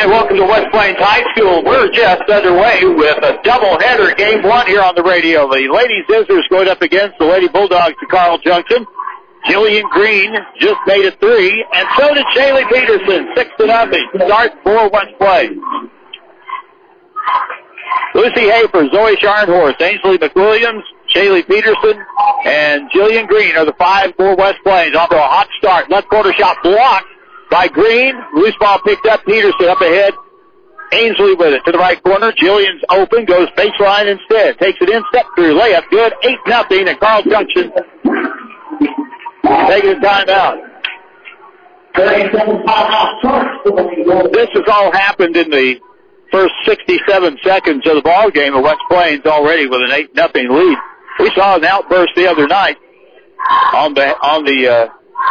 Hi, welcome to West Plains High School. We're just underway with a doubleheader, game one here on the radio. The Lady Scissors going up against the Lady Bulldogs to Carl Junction. Jillian Green just made a three, and so did Shaylee Peterson, 6-0. Start for West Plains. Lucy Hafer, Zoe Scharnhorst, Ainsley McWilliams, Shaylee Peterson, and Jillian Green are the five for West Plains. Off to a hot start. Left corner shot blocked by Green. Loose ball picked up. Peterson up ahead. Ainsley with it to the right corner. Jillian's open. Goes baseline instead. Takes it in. Step through. Layup good. 8-0 at Carl Junction. Taking a timeout. This has all happened in the first 67 seconds of the ball game of West Plains already with an 8-0 lead. We saw an outburst the other night on the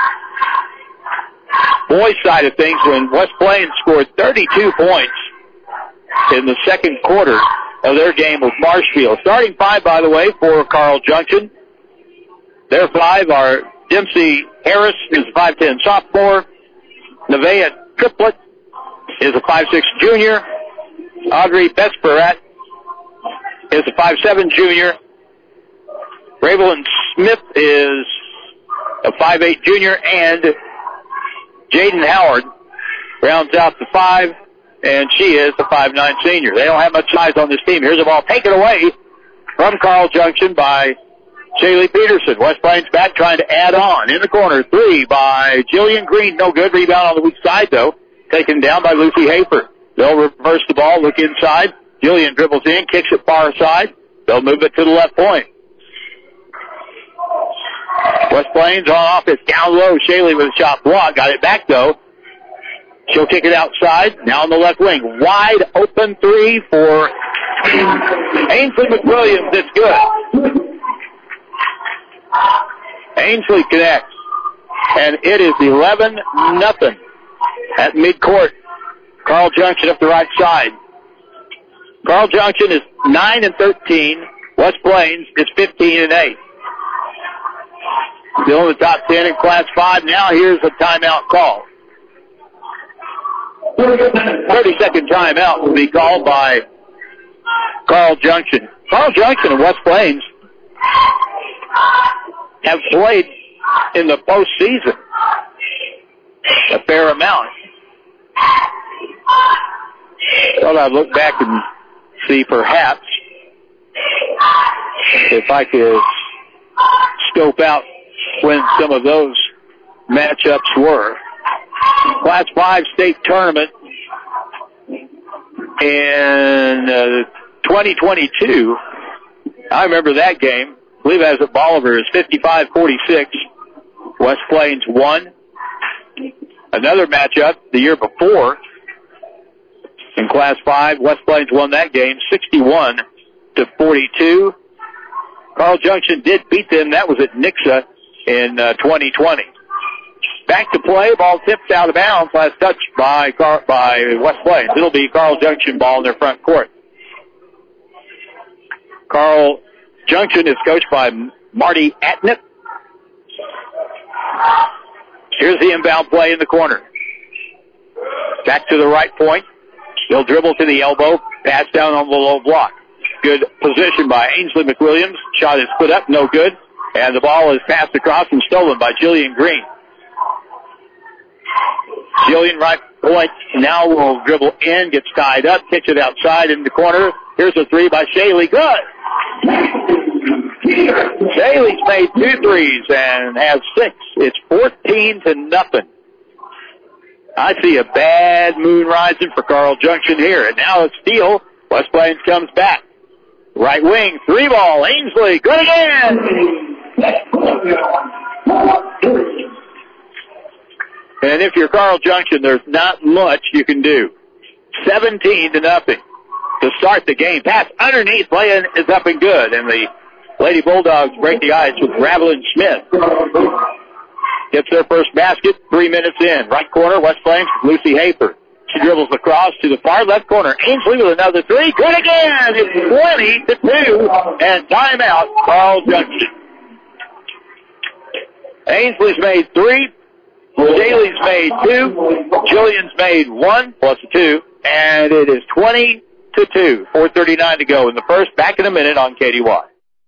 boys' side of things when West Plains scored 32 points in the second quarter of their game with Marshfield. Starting five, by the way, for Carl Junction. Their five are Dempsey Harris, is a 5'10 sophomore. Nevaeh Triplett is a 5'6 junior. Audrey Besperat is a 5'7 junior. Ravelyn Smith is a 5'8 junior, and Jaden Howard rounds out the five, and she is the 5'9 senior. They don't have much size on this team. Here's the ball taken away from Carl Junction by Shaylee Peterson. West Plains back trying to add on. In the corner, three by Jillian Green. No good. Rebound on the weak side, though. Taken down by Lucy Hafer. They'll reverse the ball, look inside. Jillian dribbles in, kicks it far side. They'll move it to the left point. West Plains on offense down low. Shaylee with a shot block. Got it back, though. She'll kick it outside. Now on the left wing. Wide open three for Ainsley McWilliams. It's good. Ainsley connects. And it is 11-0 at midcourt. Carl Junction up the right side. Carl Junction is 9-13. West Plains is 15-8. Still in the top 10 in Class 5. Now here's a timeout call. 30-second timeout will be called by Carl Junction. Carl Junction and West Plains have played in the postseason a fair amount. Thought I'd look back and see perhaps if I could scope out when some of those matchups were. Class 5 state tournament in 2022. I remember that game. I believe as at Bolivar is 55-46. West Plains won. Another matchup the year before in Class 5, West Plains won that game 61-42. Carl Junction did beat them. That was at Nixa in 2020. Back to play. Ball tipped out of bounds. Last touch by West Plains. It'll be Carl Junction ball in their front court. Carl Junction is coached by Marty Atnip. Here's the inbound play in the corner. Back to the right point. They'll dribble to the elbow. Pass down on the low block. Good position by Ainsley McWilliams. Shot is put up. No good. And the ball is passed across and stolen by Jillian Green. Jillian right point now will dribble in, gets tied up, kicks it outside in the corner. Here's a three by Shaylee. Good. Shaylee's made 2 threes and has 6. It's 14-0. I see a bad moon rising for Carl Junction here. And now it's steal. West Plains comes back. Right wing, 3-ball. Ainsley, good again. And if you're Carl Junction, there's not much you can do. 17-0 to start the game. Pass underneath, playing is up and good. And the Lady Bulldogs break the ice with Ravelyn Smith. Gets their first basket, 3 minutes in. Right corner, West Plains, Lucy Hafer. She dribbles across to the far left corner. Ainsley with another three. Good again. It's 20-2. And timeout, Carl Junction. Ainsley's made 3. Daly's made 2. Jillian's made 1 plus a 2. And it is 20-2. 4:39 to go in the first. Back in a minute on KDY.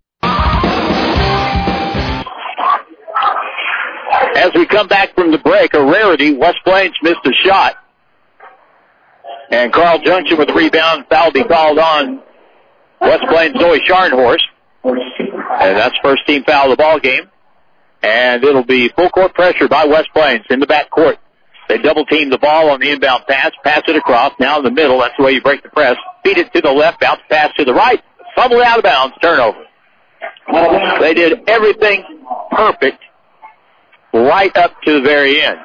As we come back from the break, a rarity. West Plains missed a shot. And Carl Junction with the rebound. Foul be called on West Plains' Zoe Scharnhorst. And that's first team foul of the ball game. And it'll be full court pressure by West Plains in the back court. They double team the ball on the inbound pass it across. Now in the middle, that's the way you break the press. Feed it to the left, bounce pass to the right. Fumble out of bounds, turnover. They did everything perfect right up to the very end.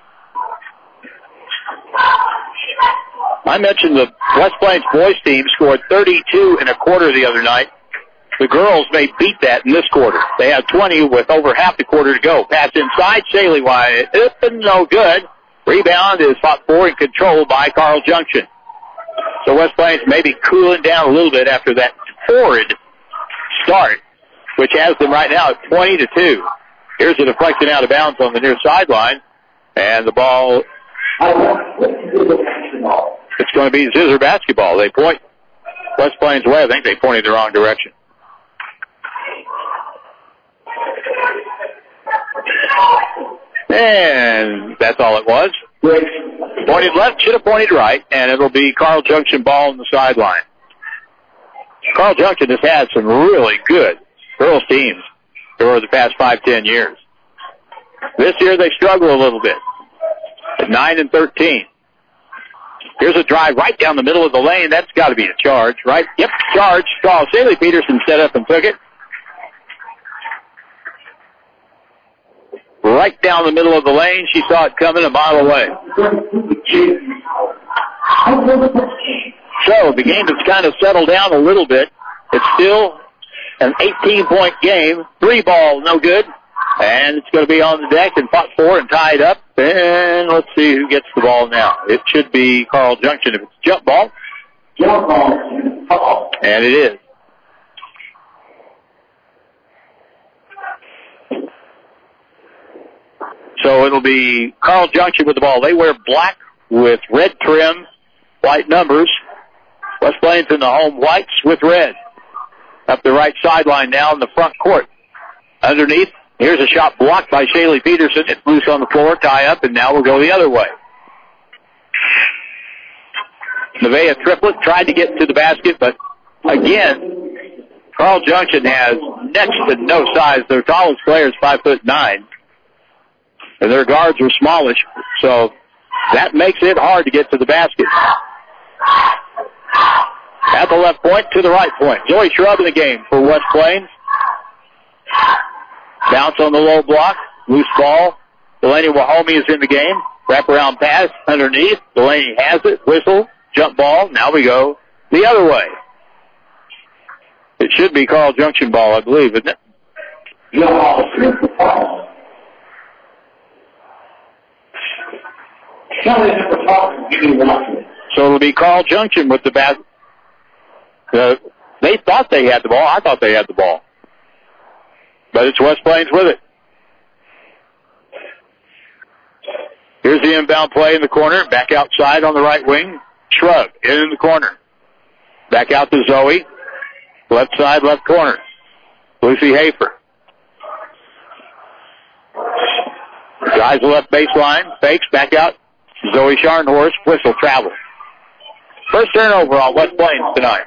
I mentioned the West Plains boys team scored 32 and a quarter the other night. The girls may beat that in this quarter. They have 20 with over half the quarter to go. Pass inside, Shaley wide open, no good. Rebound is fought for and controlled by Carl Junction. So West Plains may be cooling down a little bit after that torrid start, which has them right now at 20-2. Here's a deflection out of bounds on the near sideline, and the ball, it's going to be Zizzer basketball. They point West Plains' way. I think they pointed the wrong direction. And that's all it was. Pointed left, should have pointed right, and it'll be Carl Junction ball on the sideline. Carl Junction has had some really good girls teams over the past 5-10 years. This year they struggle a little bit at 9-13. Here's a drive right down the middle of the lane. That's got to be a charge, right? Yep, charge. Shaley Peterson set up and took it. Right down the middle of the lane. She saw it coming a mile away. So the game has kind of settled down a little bit. It's still an 18-point game. 3 ball, no good. And it's going to be on the deck and fought for and tied up. And let's see who gets the ball now. It should be Carl Junction if it's jump ball. Jump ball. And it is. So it'll be Carl Junction with the ball. They wear black with red trim, white numbers. West Plains in the home whites with red. Up the right sideline now in the front court. Underneath, here's a shot blocked by Shaley Peterson. It's loose on the floor, tie up, and now we'll go the other way. Nevaeh Triplett tried to get to the basket, but again, Carl Junction has next to no size. Their tallest player is 5'9". And their guards are smallish, so that makes it hard to get to the basket. At the left point to the right point. Zoe Shrub in the game for West Plains. Bounce on the low block. Loose ball. Delaney Wahomie is in the game. Wraparound pass underneath. Delaney has it. Whistle. Jump ball. Now we go the other way. It should be Carl Junction ball, I believe, isn't it? So it'll be Carl Junction with the bat. They thought they had the ball. I thought they had the ball. But it's West Plains with it. Here's the inbound play in the corner. Back outside on the right wing. Shrug in the corner. Back out to Zoe. Left side, left corner. Lucy Hafer. Drives the left baseline. Fakes back out. Zoe Scharnhorst. Whistle travel. First turnover on West Plains tonight.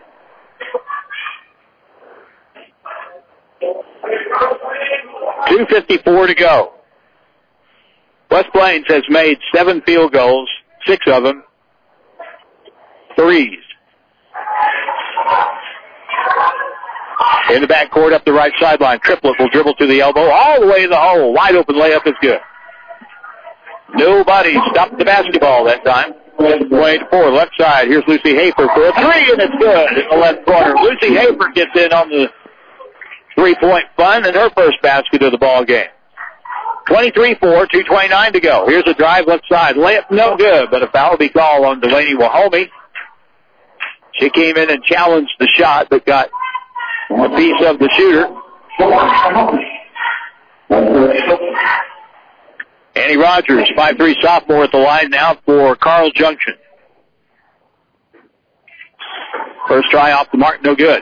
.254 to go. West Plains has made 7 field goals, 6 of them threes. In the backcourt up the right sideline, Triplett will dribble to the elbow, all the way in the hole. Wide open layup is good. Nobody stopped the basketball that time. 24, left side. Here's Lucy Hafer for a 3, and it's good in the left corner. Lucy Hafer gets in on the 3-point fun and her first basket of the ball game. 23-4, 2:29 to go. Here's a drive left side. Layup no good, but a foul will be called on Delaney Wahomie. She came in and challenged the shot, but got a piece of the shooter. Annie Rogers, 5'3" sophomore at the line now for Carl Junction. First try off the mark, no good.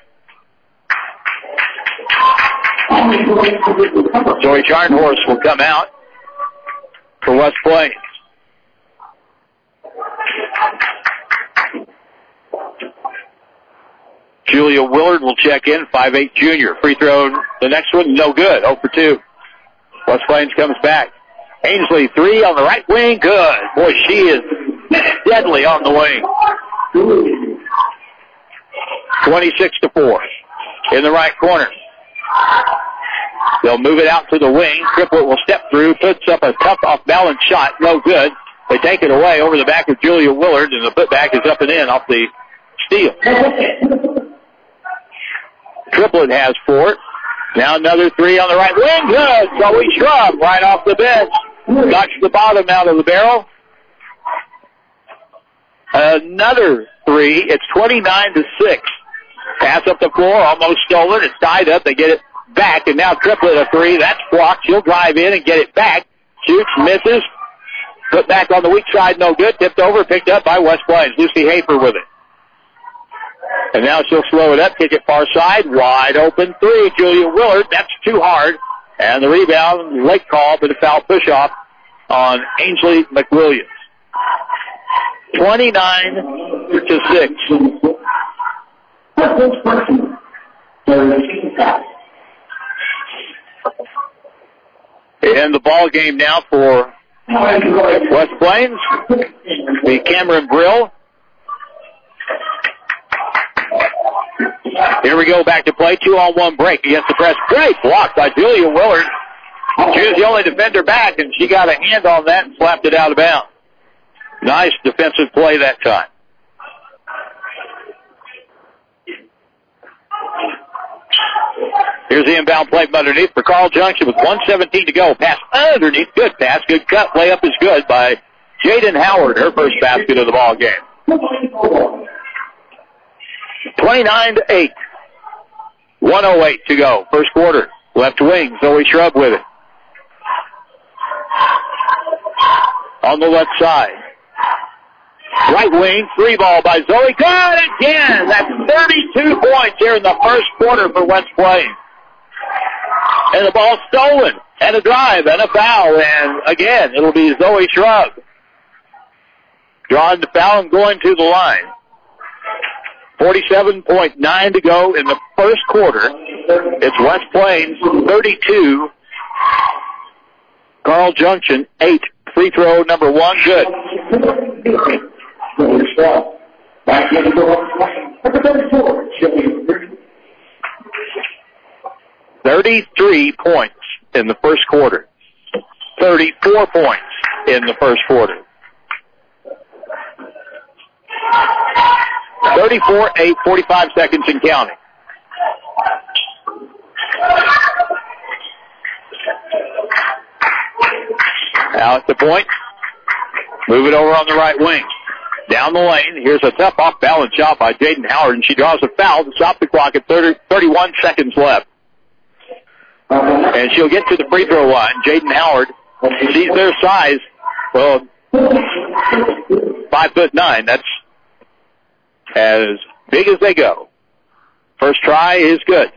Zoe Charnhorst will come out for West Plains. Julia Willard will check in, 5'8" junior. Free throw, the next one, no good, 0 for 2. West Plains comes back. Ainsley, 3 on the right wing, good. Boy, she is deadly on the wing. 26-4 in the right corner. They'll move it out to the wing. Triplett will step through, puts up a tough off-balance shot, no good. They take it away over the back of Julia Willard, and the putback is up and in off the steal. Triplett has 4. Now another 3 on the right wing, good. Zoe Shrub right off the bench. Knocks the bottom out of the barrel. Another 3. It's 29-6. Pass up the floor, almost stolen. It's tied up. They get it back, and now Triplett a 3. That's blocked. She'll drive in and get it back. Shoots, misses. Put back on the weak side, no good. Tipped over, picked up by West Plains. Lucy Hafer with it. And now she'll slow it up, kick it far side. Wide open 3. Julia Willard. That's too hard. And the rebound, late call, but a foul push-off on Ainsley McWilliams. 29-6. And the ball game now for West Plains. The Cameron Brill. Here we go, back to play. 2-on-1 break against the press. Great block by Julia Willard. She was the only defender back, and she got a hand on that and slapped it out of bounds. Nice defensive play that time. Here's the inbound play from underneath for Carl Junction with 1:17 to go. Pass underneath. Good pass. Good cut. Layup is good by Jaden Howard. Her first basket of the ball game. 29-8. 1:08 to go. First quarter. Left wing. Zoe Shrub with it. On the left side. Right wing. 3 ball by Zoe. Good again. That's 32 points here in the first quarter for West Plains. And the ball stolen. And a drive and a foul. And again, it'll be Zoe Shrub. Drawing the foul and going to the line. 47.9 to go in the first quarter. It's West Plains 32. Carl Junction 8. Free throw number 1, good. 33 points in the first quarter. 34 points in the first quarter. 34-8, 45 seconds and counting. Now at the point. Move it over on the right wing. Down the lane. Here's a tough off-balance shot by Jaden Howard, and she draws a foul to stop the clock at 31 seconds left. And she'll get to the free throw line. Jaden Howard sees their size. Well, 5'9". That's as big as they go. First try is good.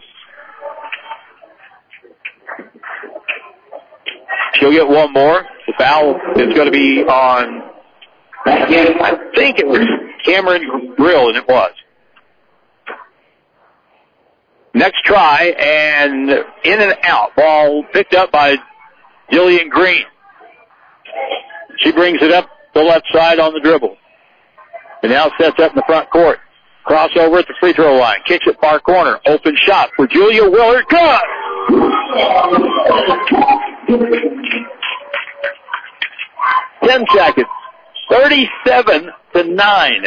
She'll get one more. The foul is going to be on, I think it was Cameron Brill, and it was. Next try, and in and out. Ball picked up by Jillian Green. She brings it up the left side on the dribble. And now sets up in the front court. Crossover at the free throw line. Kicks it far corner. Open shot for Julia Willard. Good! 10 seconds. 37-9.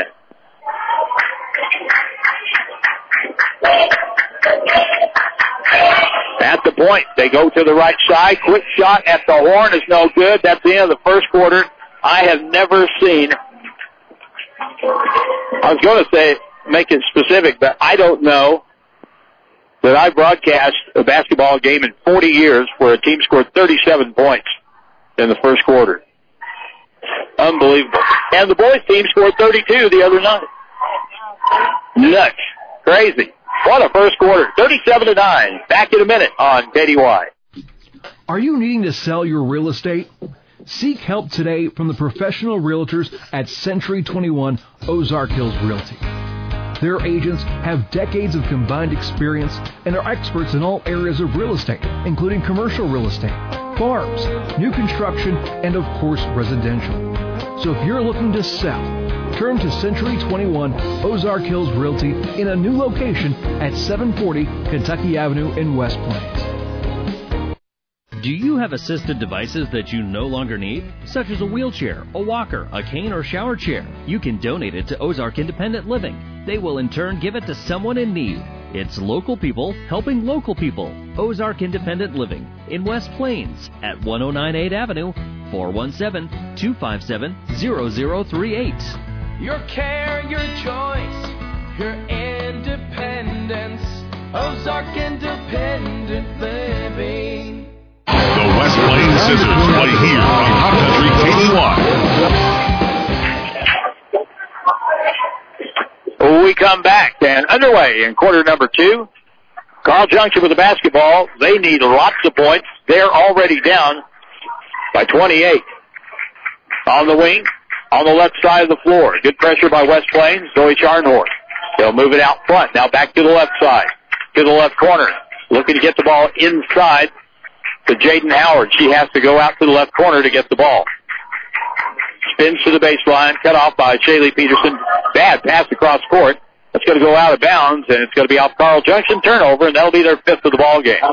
At the point, they go to the right side. Quick shot at the horn is no good. That's the end of the first quarter. I have never seen, I was going to say, make it specific, but I don't know that I broadcast a basketball game in 40 years where a team scored 37 points in the first quarter. Unbelievable. And the boys team scored 32 the other night. Nuts. Crazy. What a first quarter. 37-9. Back in a minute on KDY. Are you needing to sell your real estate? Seek help today from the professional realtors at Century 21 Ozark Hills Realty. Their agents have decades of combined experience and are experts in all areas of real estate, including commercial real estate, farms, new construction, and of course residential. So if you're looking to sell, turn to Century 21 Ozark Hills Realty in a new location at 740 Kentucky Avenue in West Plains. Do you have assisted devices that you no longer need, such as a wheelchair, a walker, a cane, or shower chair? You can donate it to Ozark Independent Living. They will in turn give it to someone in need. It's local people helping local people. Ozark Independent Living in West Plains at 1098 Avenue, 417-257-0038. Your care, your choice, your independence. Ozark Independent Living. The West Plains Scissors play here on Hot Country KDY. We come back and underway in quarter number 2. Carl Junction with the basketball. They need lots of points. They're already down by 28. On the wing, on the left side of the floor. Good pressure by West Plains. Zoe Scharnhorst. They'll move it out front. Now back to the left side, to the left corner. Looking to get the ball inside to Jaden Howard. She has to go out to the left corner to get the ball. Spins to the baseline, cut off by Shaylee Peterson. Bad pass across court. That's going to go out of bounds, and it's going to be off Carl Junction. Turnover, and that'll be their 5th of the ball game.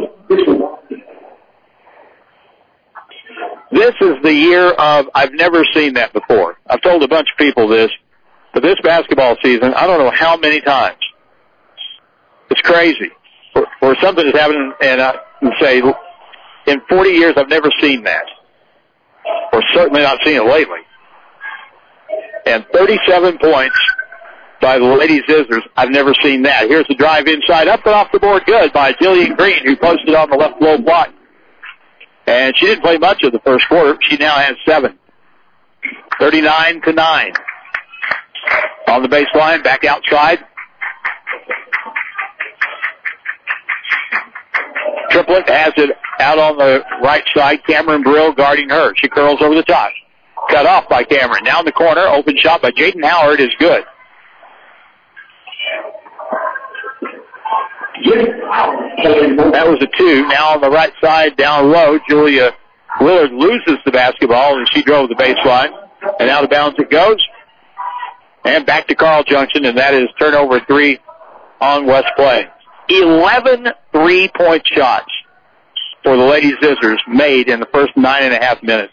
This is the year of, I've never seen that before. I've told a bunch of people this, but this basketball season, I don't know how many times. It's crazy. For something that's happening, and I would say, in 40 years, I've never seen that. Or certainly not seen it lately. And 37 points by the Lady Scissors. I've never seen that. Here's the drive inside, up and off the board, good by Jillian Green, who posted on the left low block. And she didn't play much of the first quarter. She now has 7. 39-9. On the baseline, back outside. Triplett has it out on the right side. Cameron Brill guarding her. She curls over the top. Cut off by Cameron. Now in the corner. Open shot by Jaden Howard is good. That was a 2. Now on the right side, down low, Julia Willard loses the basketball, and she drove the baseline. And out of bounds it goes. And back to Carl Junction, and that is turnover 3 on West Plains. 11 3-point shots for the Lady Scissors made in the first 9.5 minutes.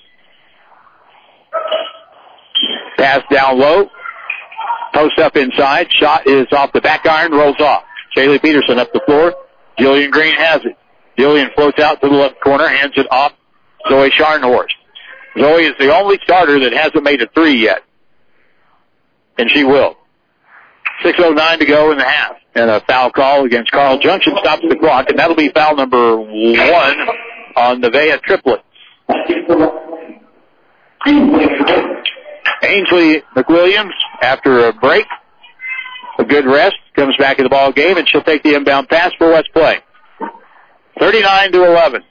Pass down low. Post up inside. Shot is off the back iron, rolls off. Shaylee Peterson up the floor. Jillian Green has it. Jillian floats out to the left corner, hands it off Zoe Scharnhorst. Zoe is the only starter that hasn't made a 3 yet. And she will. 6:09 to go in the half. And a foul call against Carl Junction stops the clock, and that'll be foul number 1 on Nevaeh Triplett. Ainsley McWilliams, after a break, a good rest, comes back in the ball game, and she'll take the inbound pass for West Plains. 39-11.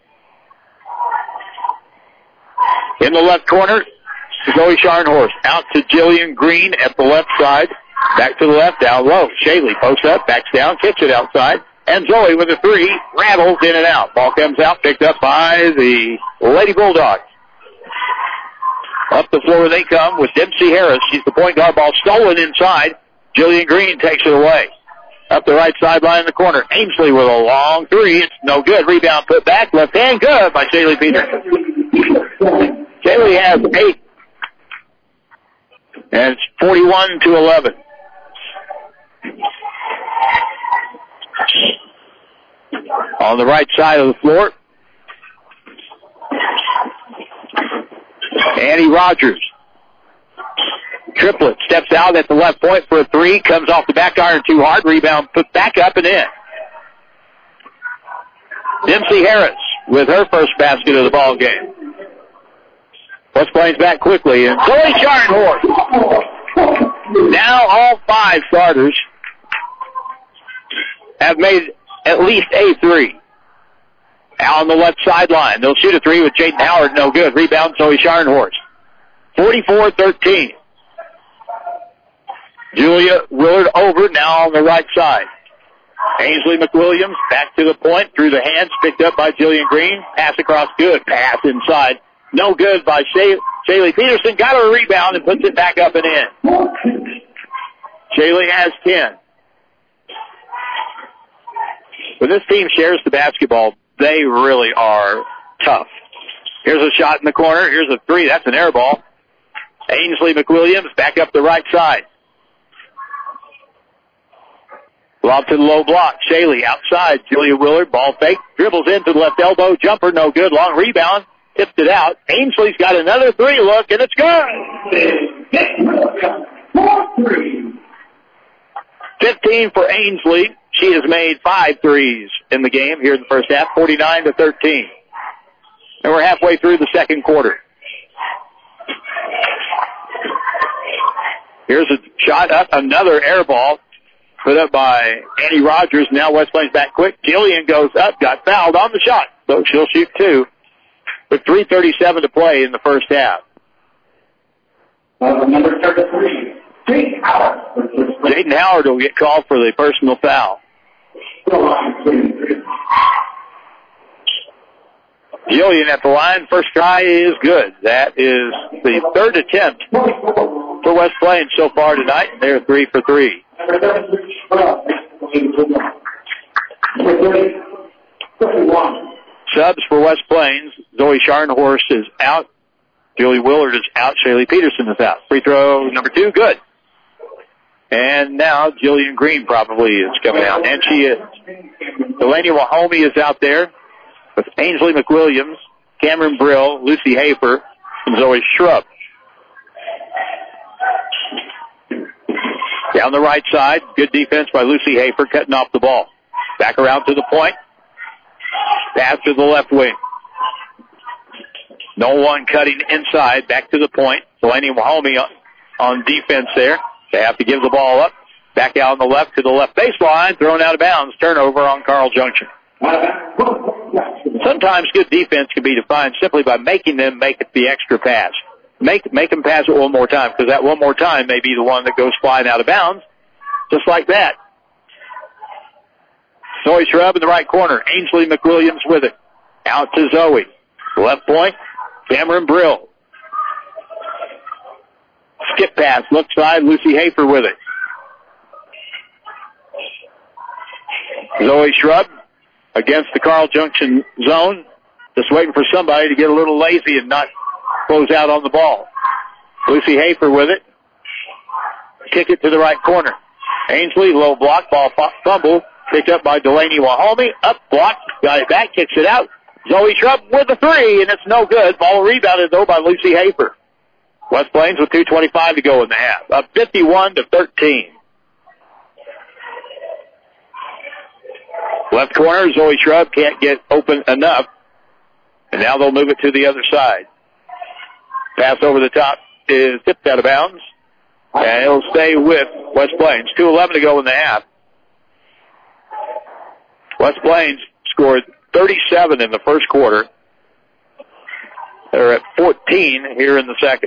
In the left corner, Zoe Scharnhorst out to Jillian Green at the left side. Back to the left, down low. Shaylee posts up, backs down, kicks it outside. And Zoe with a 3, rattles in and out. Ball comes out, picked up by the Lady Bulldogs. Up the floor they come with Dempsey Harris. She's the point guard. Ball stolen inside. Jillian Green takes it away. Up the right sideline in the corner. Ainsley with a long 3. It's no good. Rebound put back. Left hand good by Shaylee Peterson. Shaylee has 8. And it's 41-11. On the right side of the floor, Annie Rogers. Triplett steps out at the left point for a 3, comes off the back iron too hard, rebound put back up and in. Dempsey Harris with her first basket of the ball game. West Plains back quickly, and Zoe Scharnhorst. Now all 5 starters have made at least a 3. Out on the left sideline. They'll shoot a 3 with Jaden Howard. No good. Rebound, Zoe Scharnhorst. 44-13. Julia Willard over now on the right side. Ainsley McWilliams back to the point, through the hands, picked up by Jillian Green. Pass across, good. Pass inside. No good by Shaylee Peterson. Got her a rebound and puts it back up and in. Shaylee has 10. When this team shares the basketball, they really are tough. Here's a shot in the corner. Here's a 3. That's an air ball. Ainsley McWilliams back up the right side. Lob to the low block. Shaylee outside. Julia Willard, ball fake. Dribbles into the left elbow. Jumper, no good. Long rebound. Tipped it out. Ainsley's got another 3 look, and it's good. 15 for Ainsley. She has made 5 threes in the game here in the first half, 49-13. And we're halfway through the second quarter. Here's a shot up, another air ball put up by Annie Rogers. Now West Plains back quick. Jillian goes up, got fouled on the shot, so she'll shoot 2 with 3:37 to play in the first half. Number 33, Jaden Howard will get called for the personal foul. Jillian at the line. First try is good. That is the 3rd attempt for West Plains so far tonight. They're 3 for 3. Subs for West Plains. Zoe Scharnhorst is out. Julie Willard is out. Shaylee Peterson is out. Free throw number 2, good. And now Jillian Green probably is coming out. And she is. Delaney Wahomey is out there with Ainsley McWilliams, Cameron Brill, Lucy Hafer, and Zoe Shrub. Down the right side, good defense by Lucy Hafer, cutting off the ball. Back around to the point. Pass to the left wing. No one cutting inside. Back to the point. Delaney Wahomey on defense there. They have to give the ball up. Back out on the left to the left baseline. Thrown out of bounds. Turnover on Carl Junction. Sometimes good defense can be defined simply by making them make the extra pass. Make them pass it one more time, because that one more time may be the one that goes flying out of bounds. Just like that. Zoe Shrub in the right corner. Ainsley McWilliams with it. Out to Zoe. Left point. Cameron Brill. Skip pass. Left side. Lucy Hafer with it. Zoe Shrub against the Carl Junction zone. Just waiting for somebody to get a little lazy and not close out on the ball. Lucy Hafer with it. Kick it to the right corner. Ainsley, low block, ball fumble. Picked up by Delaney Wahomey. Up, block, got it back, kicks it out. Zoe Shrub with a 3, and it's no good. Ball rebounded, though, by Lucy Hafer. West Plains with 2:25 to go in the half. Up 51-13. Left corner, Zoe Shrub can't get open enough. And now they'll move it to the other side. Pass over the top is tipped out of bounds. And it'll stay with West Plains. 2:11 to go in the half. West Plains scored 37 in the first quarter. They're at 14 here in the second.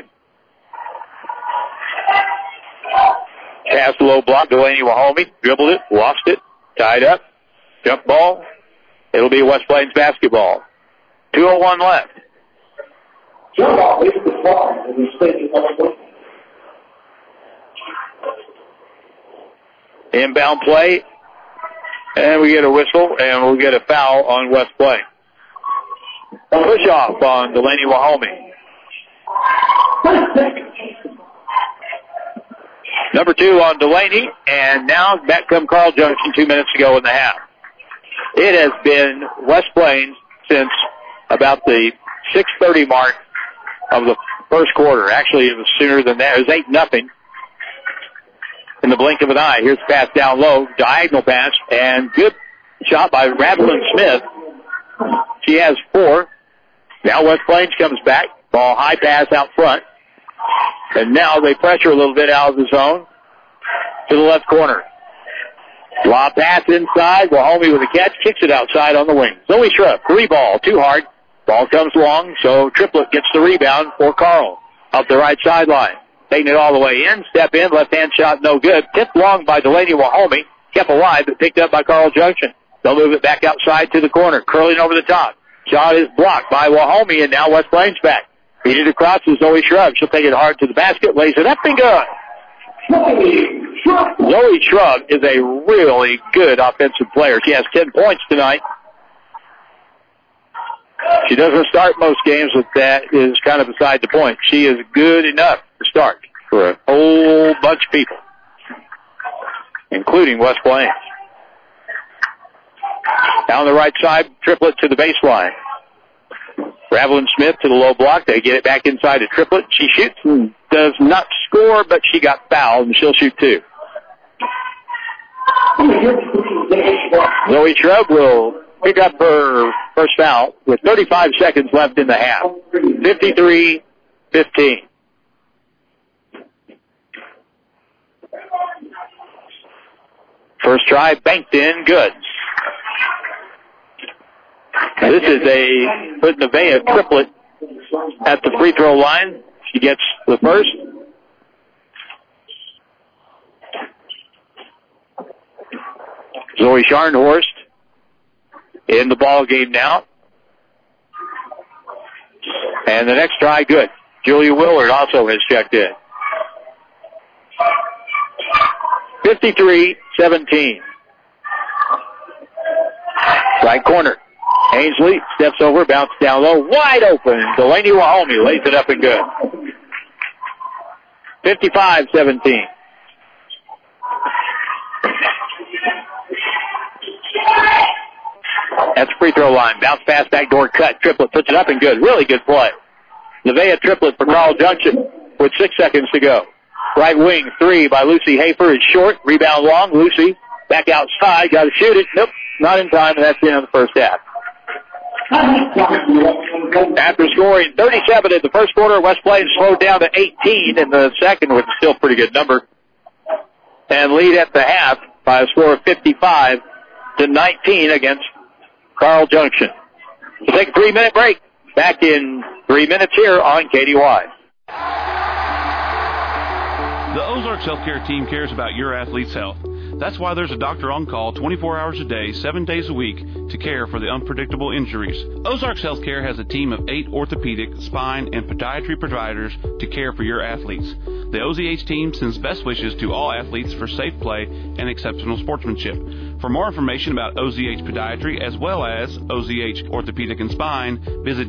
Pass low block, Delaney Wahomey. Dribbled it, lost it, tied up. Jump ball. It'll be West Plains basketball. 2:01 left. Inbound play. And we get a whistle, and we'll get a foul on West Plains. Push off on Delaney Wahomey. Number 2 on Delaney, and now back come Carl Junction 2 minutes to go in the half. It has been West Plains since about the 6:30 mark of the first quarter. Actually, it was sooner than that. It was 8-0 in the blink of an eye. Here's the pass down low, diagonal pass, and good shot by Ravelyn Smith. She has 4. Now West Plains comes back. Ball high pass out front. And now they pressure a little bit out of the zone to the left corner. Lob pass inside. Wahomie with a catch. Kicks it outside on the wing. Zoe Shrub, 3 ball. Too hard. Ball comes long, so Triplett gets the rebound for Carl. Up the right sideline. Taking it all the way in. Step in. Left-hand shot, no good. Tipped long by Delaney Wahomie. Kept alive, but picked up by Carl Junction. They'll move it back outside to the corner. Curling over the top. Shot is blocked by Wahomie, and now West Plains back. Feed it across to Zoe Shrub. She'll take it hard to the basket. Lays it up and good. Zoe Shrub is a really good offensive player. She has 10 points tonight. She doesn't start most games, but that is kind of beside the point. She is good enough to start for a whole bunch of people, including West Plains. Down the right side, Triplett to the baseline. Ravelin Smith to the low block. They get it back inside to Triplett. She shoots and does not score, but she got fouled, and she'll shoot 2. Zoe Shrub will pick up her first foul with 35 seconds left in the half. 53-15. First try, banked in, good. This is a put Nevaeh Triplett at the free throw line. She gets the first. Zoe Scharnhorst in the ball game now. And the next try, good. Julia Willard also has checked in. 53-17. Right corner. Ainsley steps over, bounces down low, wide open. Delaney Wahomie lays it up and good. 55-17. That's free throw line. Bounce pass, backdoor cut. Triplett puts it up and good. Really good play. Nevaeh Triplett for Carl Junction with 6 seconds to go. Right wing, 3 by Lucy Hafer is short. Rebound long. Lucy back outside. Got to shoot it. Nope, not in time, and that's the end of the first half. After scoring 37 in the first quarter, West Plains slowed down to 18 in the second, which is still a pretty good number, and lead at the half by a score of 55-19 against Carl Junction. We'll take a 3-minute break. Back in 3 minutes here on KDY. The Ozarks Healthcare team cares about your athlete's health. That's why there's a doctor on call 24 hours a day, 7 days a week to care for the unpredictable injuries. Ozarks Healthcare has a team of 8 orthopedic, spine, and podiatry providers to care for your athletes. The OZH team sends best wishes to all athletes for safe play and exceptional sportsmanship. For more information about OZH Podiatry as well as OZH Orthopedic and Spine, visit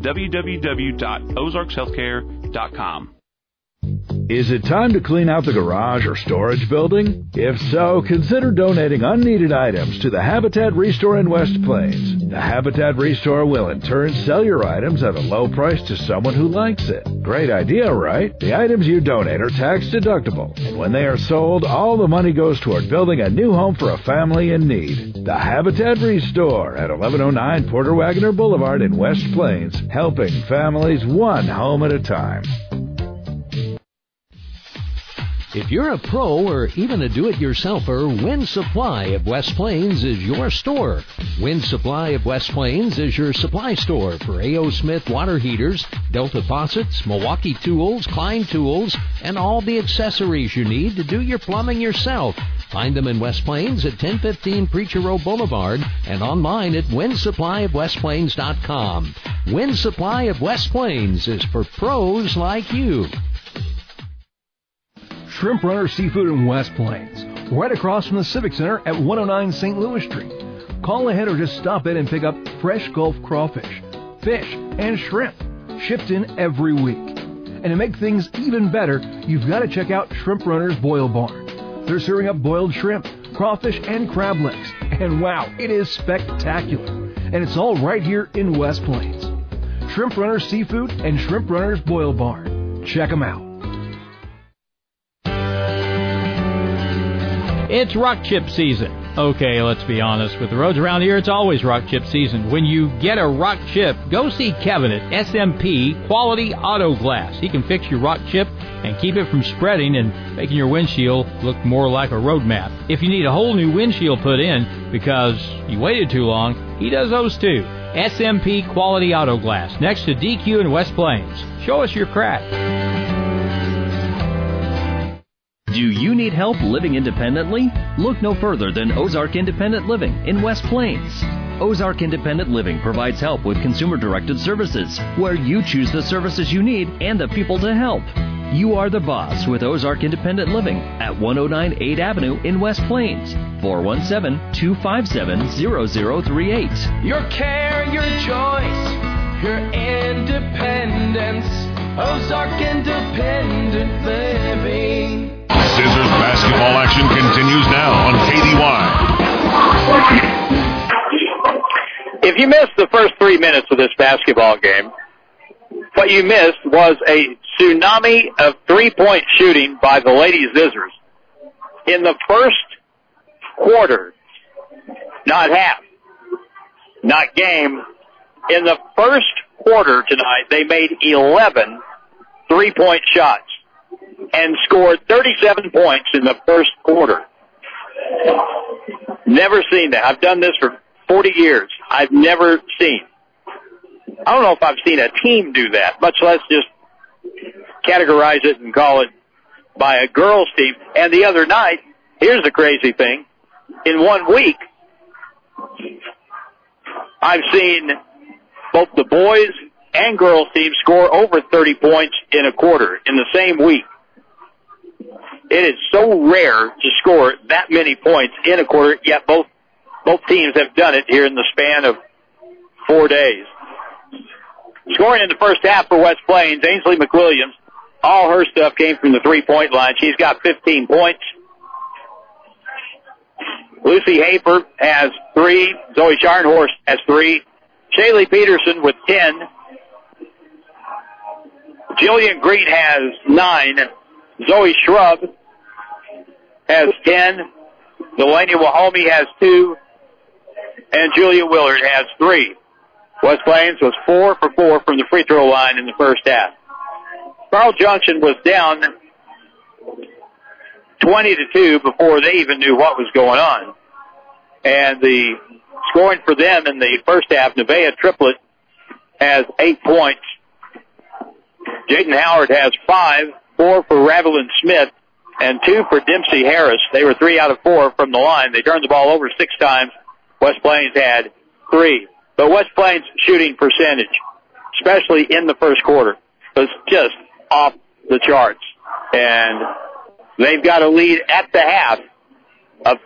www.ozarkshealthcare.com. Is it time to clean out the garage or storage building? If so, consider donating unneeded items to the Habitat Restore in West Plains. The Habitat Restore will in turn sell your items at a low price to someone who likes it. Great idea, right? The items you donate are tax deductible, and when they are sold, all the money goes toward building a new home for a family in need. The Habitat Restore at 1109 Porter Wagoner Boulevard in West Plains, helping families one home at a time. If you're a pro or even a do-it-yourselfer, Wind Supply of West Plains is your store. Wind Supply of West Plains is your supply store for A.O. Smith water heaters, Delta faucets, Milwaukee tools, Klein tools, and all the accessories you need to do your plumbing yourself. Find them in West Plains at 1015 Preacher Row Boulevard and online at windsupplyofwestplains.com. Wind Supply of West Plains is for pros like you. Shrimp Runner Seafood in West Plains, right across from the Civic Center at 109 St. Louis Street. Call ahead or just stop in and pick up fresh Gulf crawfish, fish, and shrimp, shipped in every week. And to make things even better, you've got to check out Shrimp Runner's Boil Barn. They're serving up boiled shrimp, crawfish, and crab legs. And wow, it is spectacular. And it's all right here in West Plains. Shrimp Runner Seafood and Shrimp Runner's Boil Barn. Check them out. It's rock chip season. Okay, let's be honest. With the roads around here, it's always rock chip season. When you get a rock chip, go see Kevin at SMP Quality Auto Glass. He can fix your rock chip and keep it from spreading and making your windshield look more like a road map. If you need a whole new windshield put in because you waited too long, he does those too. SMP Quality Auto Glass, next to DQ in West Plains. Show us your crack. Do you need help living independently? Look no further than Ozark Independent Living in West Plains. Ozark Independent Living provides help with consumer-directed services, where you choose the services you need and the people to help. You are the boss with Ozark Independent Living at 109 8th Avenue in West Plains. 417-257-0038. Your care, your choice, your independence. Ozark Independent Living. Scissors basketball action continues now on KDY. If you missed the first 3 minutes of this basketball game, what you missed was a tsunami of three-point shooting by the Lady Scissors. In the first quarter, not half, not game, in the first quarter tonight, they made 11 three-point shots and scored 37 points in the first quarter. Never seen that. I've done this for 40 years. I've never seen. I don't know if I've seen a team do that, much less just categorize it and call it by a girls' team. And the other night, here's the crazy thing. In 1 week, I've seen both the boys and girls' teams score over 30 points in a quarter in the same week. It is so rare to score that many points in a quarter, yet both teams have done it here in the span of 4 days. Scoring in the first half for West Plains, Ainsley McWilliams, all her stuff came from the three-point line. She's got 15 points. Lucy Hafer has 3. Zoe Scharnhorst has 3. Shaylee Peterson with 10. Jillian Green has 9. Zoe Shrub has 10. Delaney Wahomey has 2. And Julia Willard has 3. West Plains was 4 for 4 from the free throw line in the first half. Carl Junction was down 20-2 before they even knew what was going on. And the scoring for them in the first half, Nevaeh Triplett has 8 points. Jaden Howard has 5, 4 for Ravelyn Smith, and 2 for Dempsey Harris. They were 3 out of 4 from the line. They turned the ball over 6 times. West Plains had 3. But West Plains' shooting percentage, especially in the first quarter, was just off the charts. And they've got a lead at the half of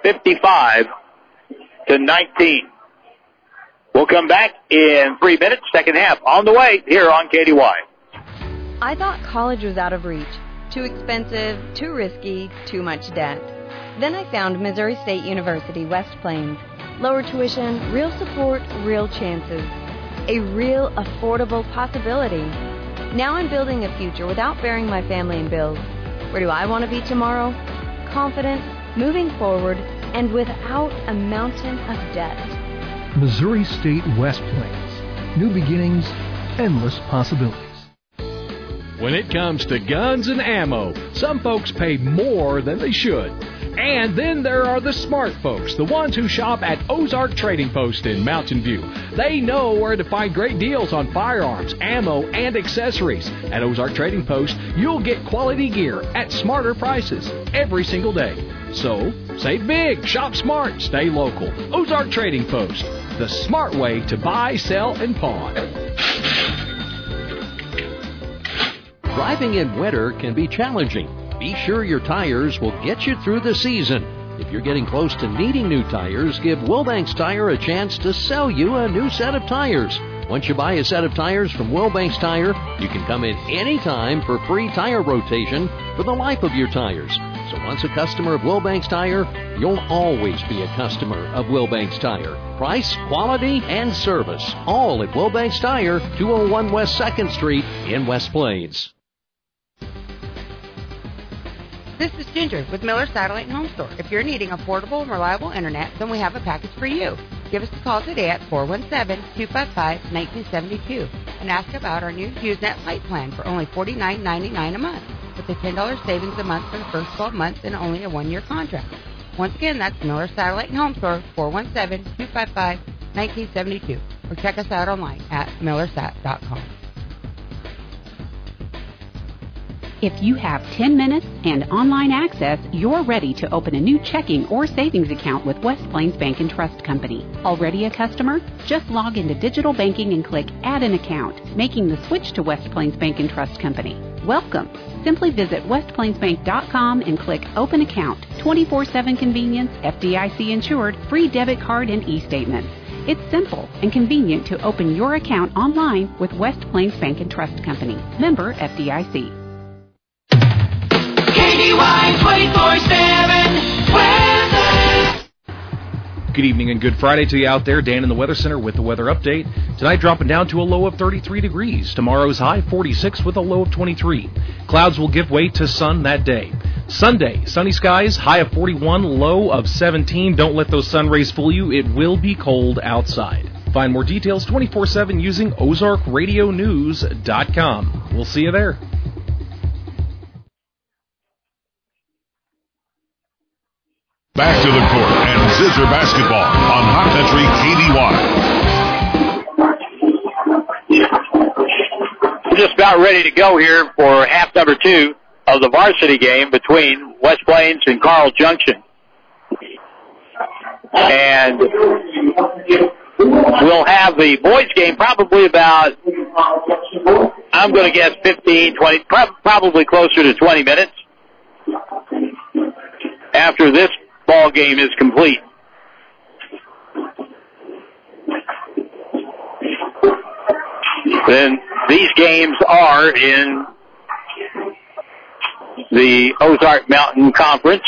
55-19. We'll come back in 3 minutes, second half, on the way here on KDY. I thought college was out of reach. Too expensive, too risky, too much debt. Then I found Missouri State University, West Plains. Lower tuition, real support, real chances. A real affordable possibility. Now I'm building a future without bearing my family in bills. Where do I want to be tomorrow? Confident, moving forward, and without a mountain of debt. Missouri State West Plains. New beginnings, endless possibilities. When it comes to guns and ammo, some folks pay more than they should. And then there are the smart folks, the ones who shop at Ozark Trading Post in Mountain View. They know where to find great deals on firearms, ammo, and accessories. At Ozark Trading Post, you'll get quality gear at smarter prices every single day. So, save big, shop smart, stay local. Ozark Trading Post, the smart way to buy, sell, and pawn. Driving in winter can be challenging. Be sure your tires will get you through the season. If you're getting close to needing new tires, give Wilbanks Tire a chance to sell you a new set of tires. Once you buy a set of tires from Wilbanks Tire, you can come in anytime for free tire rotation for the life of your tires. So once a customer of Wilbanks Tire, you'll always be a customer of Wilbanks Tire. Price, quality, and service, all at Wilbanks Tire, 201 West 2nd Street in West Plains. This is Ginger with Miller Satellite and Home Store. If you're needing affordable and reliable internet, then we have a package for you. Give us a call today at 417-255-1972 and ask about our new HughesNet Lite plan for only $49.99 a month with a $10 savings a month for the first 12 months and only a 1-year contract. Once again, that's Miller Satellite and Home Store, 417-255-1972. Or check us out online at millersat.com. If you have 10 minutes and online access, you're ready to open a new checking or savings account with West Plains Bank and Trust Company. Already a customer? Just log into digital banking and click Add an Account, making the switch to West Plains Bank and Trust Company. Welcome. Simply visit westplainsbank.com and click Open Account. 24/7 convenience, FDIC insured, free debit card and e-statements. It's simple and convenient to open your account online with West Plains Bank and Trust Company. Member FDIC. KDY 24/7 weather. Good evening and good Friday to you out there. Dan in the Weather Center with the weather update. Tonight dropping down to a low of 33 degrees. Tomorrow's high 46 with a low of 23. Clouds will give way to sun that day. Sunday, sunny skies, high of 41, low of 17. Don't let those sun rays fool you. It will be cold outside. Find more details 24/7 using OzarkRadioNews.com. We'll see you there. Back to the court and Scissor basketball on Hot Country KDY. We're just about ready to go here for half number 2 of the varsity game between West Plains and Carl Junction. And we'll have the boys game probably about, I'm going to guess 15, 20, probably closer to 20 minutes after this ball game is complete. Then these games are in the Ozark Mountain Conference.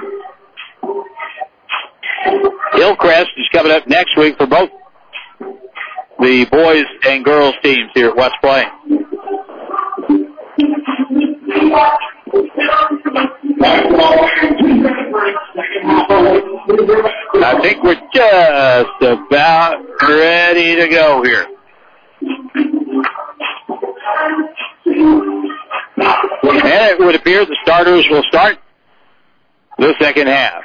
Hillcrest is coming up next week for both the boys and girls teams here at West Plains. I think we're just about ready to go here. And it would appear the starters will start the second half.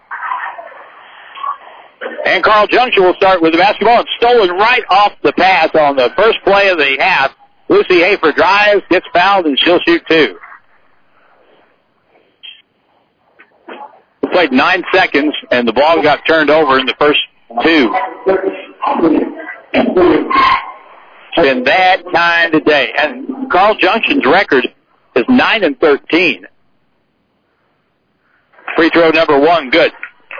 And Carl Junction will start with the basketball. It's stolen right off the pass on the first play of the half. Lucy Hafer drives, gets fouled, and she'll shoot 2. We played 9 seconds, and the ball got turned over in the first 2. It's been that kind of day. And Carl Junction's record is 9-13. Free throw number 1, good.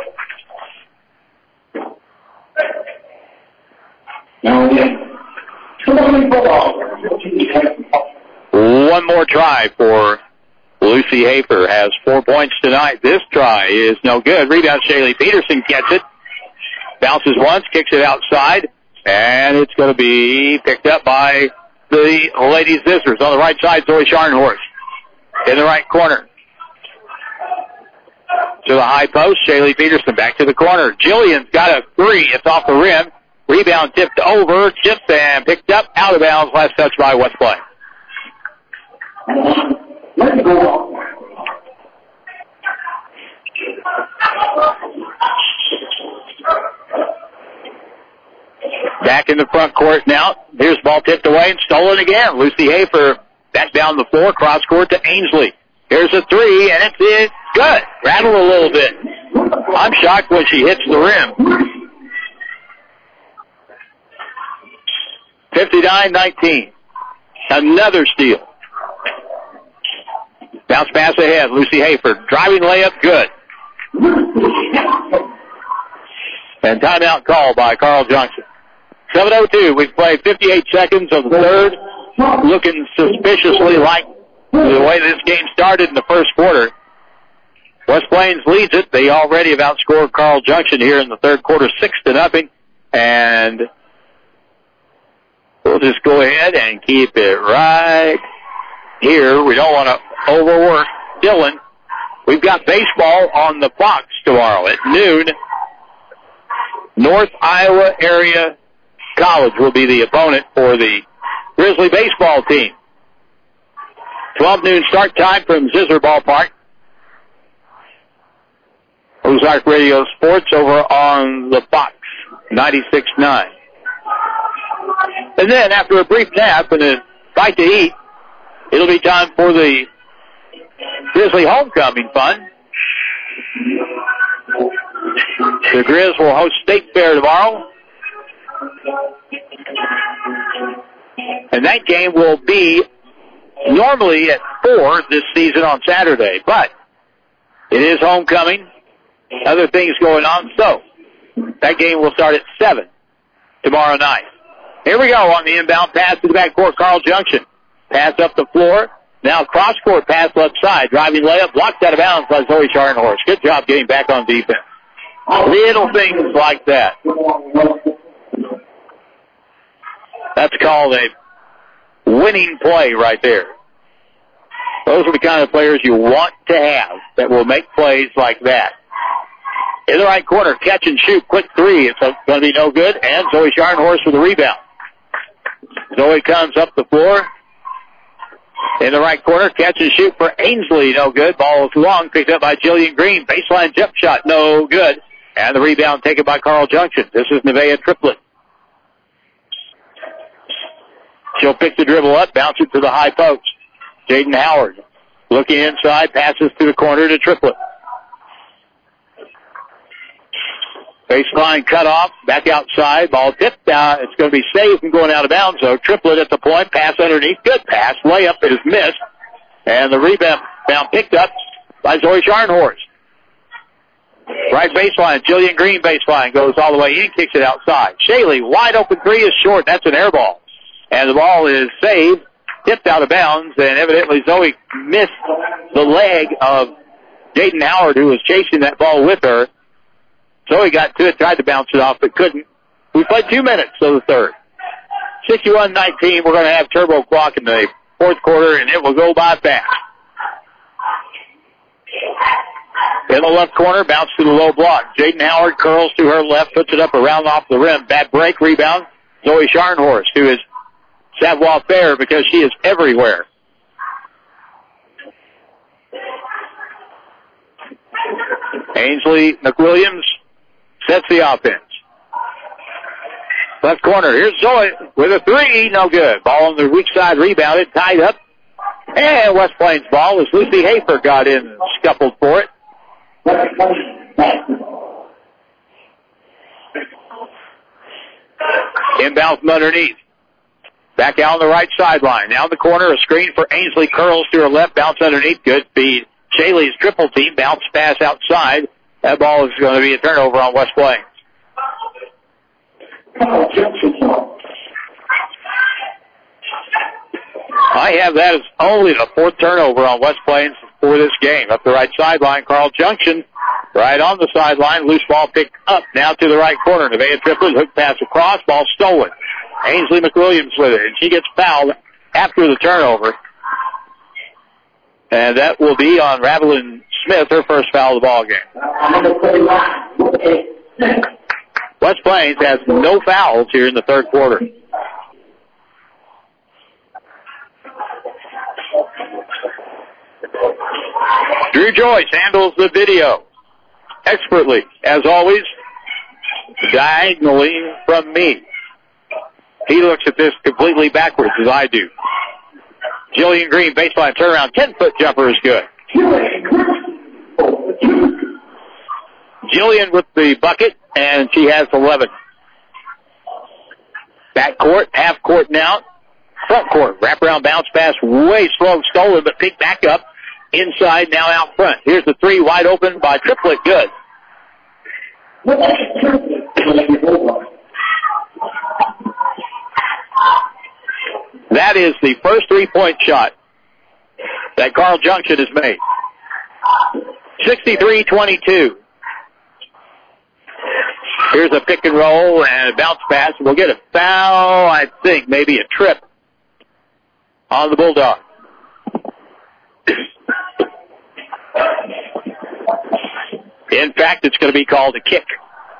One more try for Lucy Hafer. Has 4 points tonight. This try is no good. Rebound, Shaylee Peterson gets it. Bounces once, kicks it outside, and it's going to be picked up by the ladies' visitors. On the right side, Zoe Scharnhorst. In the right corner. To the high post, Shaylee Peterson back to the corner. Jillian's got a 3. It's off the rim. Rebound tipped over, chipped and picked up, out of bounds. Last touch by West Plains. Back in the front court now. Here's ball tipped away and stolen again. Lucy Hafer back down the floor, cross court to Ainsley. Here's a 3, and it's good. Rattle a little bit. I'm shocked when she hits the rim. 59-19. Another steal. Bounce pass ahead. Lucy Hafer. Driving layup, good. And timeout call by Carl Junction. 7:02. We've played 58 seconds of the third. Looking suspiciously like the way this game started in the first quarter. West Plains leads it. They already have outscored Carl Junction here in the third quarter, 6-0. And we'll just go ahead and keep it right here. We don't want to overwork Dylan. we've got baseball on the Fox tomorrow at noon. North Iowa Area College will be the opponent for the Grizzly baseball team. 12 noon start time from Zizzer Ballpark. Ozark Radio Sports over on the Fox 96.9. And then after a brief nap and a bite to eat, it'll be time for the Grizzly homecoming fun. The Grizz will host State Fair tomorrow. And that game will be normally at 4 this season on Saturday, but it is homecoming. Other things going on, so that game will start at 7 tomorrow night. Here we go on the inbound pass to the backcourt, Carl Junction. Pass up the floor. Now cross-court pass left side. Driving layup, blocked out of bounds by Zoe Scharnhorst. Good job getting back on defense. Little things like that. That's called a winning play right there. Those are the kind of players you want to have that will make plays like that. In the right corner, catch and shoot, quick three. It's going to be no good, and Zoe Scharnhorst with the rebound. Zoe comes up the floor. In the right corner, catch and shoot for Ainsley, no good. Ball is long, picked up by Jillian Green. Baseline jump shot, no good. And the rebound taken by Carl Junction. This is Nevaeh Triplett. She'll pick the dribble up, bounce it to the high post. Jaden Howard looking inside, passes to the corner to Triplett. Baseline cut off, back outside, ball tipped out. It's going to be saved from going out of bounds, though. Triplett at the point, pass underneath, good pass. Layup is missed, and the rebound picked up by Zoe Scharnhorst. Right baseline, Jillian Green baseline, goes all the way in, kicks it outside. Shaley, wide open three is short. That's an air ball. And the ball is saved, tipped out of bounds, and evidently Zoe missed the leg of Jaden Howard, who was chasing that ball with her. Zoe got to it, tried to bounce it off, but couldn't. We played 2 minutes of the third. 61-19, we're going to have turbo clock in the fourth quarter, and it will go by fast. In the left corner, bounce to the low block. Jaden Howard curls to her left, puts it up around off the rim. Bad break, rebound. Zoe Scharnhorst, who is savoir-faire because she is everywhere. Ainsley McWilliams sets the offense. Left corner, here's Zoe with a three, no good. Ball on the weak side, rebounded, tied up. And West Plains ball as Lucy Hafer got in and scuffled for it. Inbound from underneath. Back out on the right sideline. Now in the corner, a screen for Ainsley, curls to her left, bounce underneath, good speed. Shaley's triple team, bounce pass outside. That ball is going to be a turnover on West Plains. I have that as only the fourth turnover on West Plains for this game. Up the right sideline, Carl Junction, right on the sideline. Loose ball picked up, now to the right corner. Nevaeh Triplett, hook pass across, ball stolen. Ainsley McWilliams with it, and she gets fouled after the turnover. And that will be on Ravelyn Smith, her first foul of the ball game. West Plains has no fouls here in the third quarter. Drew Joyce handles the video expertly, as always, diagonally from me. He looks at this completely backwards, as I do. Jillian Green, baseline turnaround, 10-foot jumper is good. Jillian with the bucket, and she has 11. Back court, half court now. Front court, wraparound bounce pass, way slow, stolen, but picked back up. Inside, now out front. Here's the three, wide open by Triplett, good. That is the first three-point shot that Carl Junction has made. 63-22. Here's a pick and roll and a bounce pass. We'll get a foul, I think, maybe a trip on the Bulldogs. In fact, it's going to be called a kick.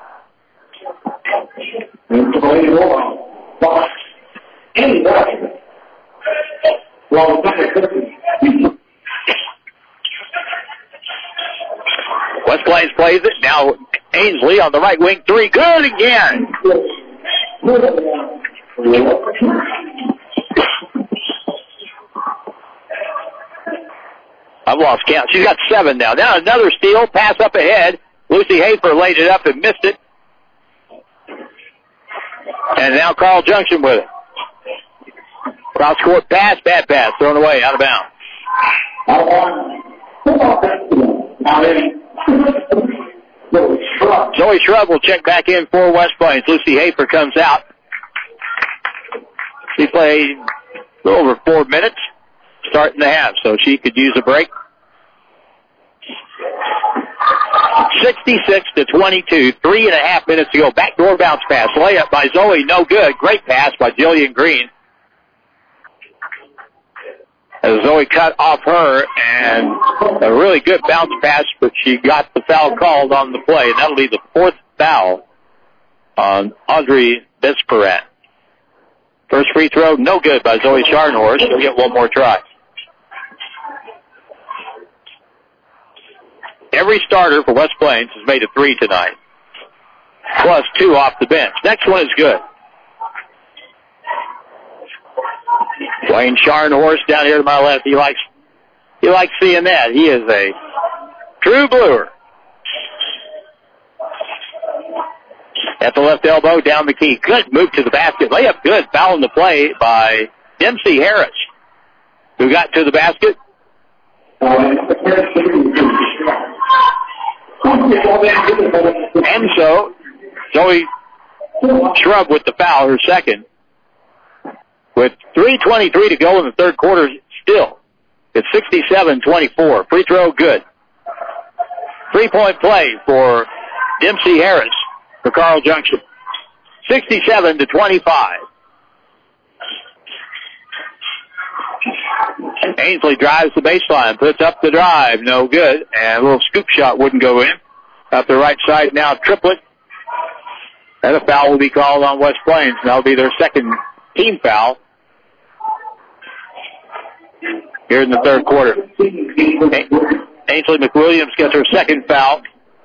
West Plains plays it. Now Ainsley on the right wing. 3. Good again. I've lost count. She's got 7 now. Now another steal. Pass up ahead. Lucy Hafer laid it up and missed it. And now Carl Junction with it. Cross court pass. Bad pass. Thrown away. Out of bounds. Zoe Shrub will check back in for West Plains. Lucy Hafer comes out. She played a little over 4 minutes starting the half, so she could use a break. 66-22, 3.5 minutes to go. Backdoor bounce pass. Layup by Zoe, no good. Great pass by Jillian Green. As Zoe cut off her, and a really good bounce pass, but she got the foul called on the play, and that'll be the 4th foul on Audrey Bisperat. First free throw, no good by Zoe Scharnhorst. She'll get one more try. Every starter for West Plains has made a 3 tonight, plus 2 off the bench. Next one is good. Wayne Scharnhorst down here to my left. He likes seeing that. He is a true bluer. At the left elbow, down the key. Good move to the basket. Layup good. Foul in the play by Dempsey Harris, who got to the basket. And so, Zoe Shrub with the foul, her second. With 3:23 to go in the third quarter still. It's 67-24. Free throw good. 3-point play for Dempsey Harris for Carl Junction. 67-25. Ainsley drives the baseline, puts up the drive, no good, and a little scoop shot wouldn't go in. Up the right side now, Triplet. And a foul will be called on West Plains, and that'll be their second team foul here in the third quarter. Ainsley McWilliams gets her second foul.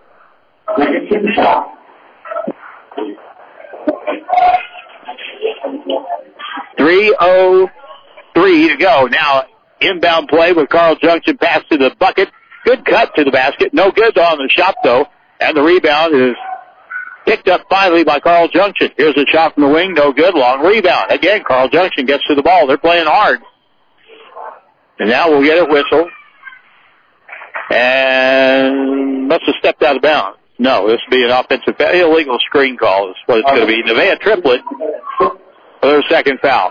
3:03 to go. Now, inbound play with Carl Junction, pass to the bucket. Good cut to the basket. No good on the shot, though. And the rebound is picked up finally by Carl Junction. Here's a shot from the wing. No good. Long rebound. Again, Carl Junction gets to the ball. They're playing hard. And now we'll get a whistle. And must have stepped out of bounds. No, this will be an offensive illegal screen call is what it's going to be. Nevaeh Triplet for their second foul.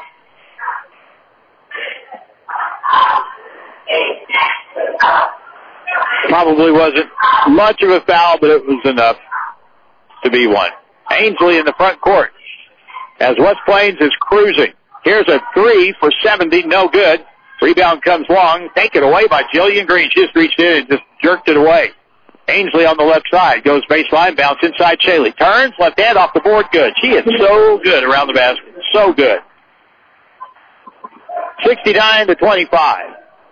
Probably wasn't much of a foul, but it was enough to be one. Ainsley in the front court as West Plains is cruising. Here's a 3 for 70, no good. Rebound comes long, taken away by Jillian Green. She just reached in and just jerked it away. Ainsley on the left side goes baseline, bounce inside Shaley. Turns, left hand off the board, good. She is so good around the basket, so good. 69-25.